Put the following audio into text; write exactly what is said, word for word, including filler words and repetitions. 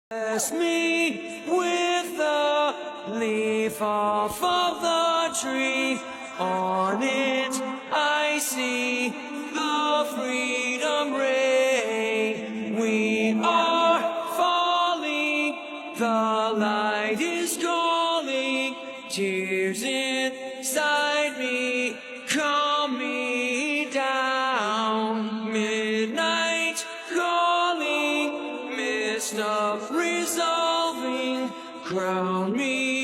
Bless me with the leaf off of the tree. On it I see the freedom ray. We are falling, the light is calling. Tears inside me, calm me down. Midnight calling, mist of resolving, crown me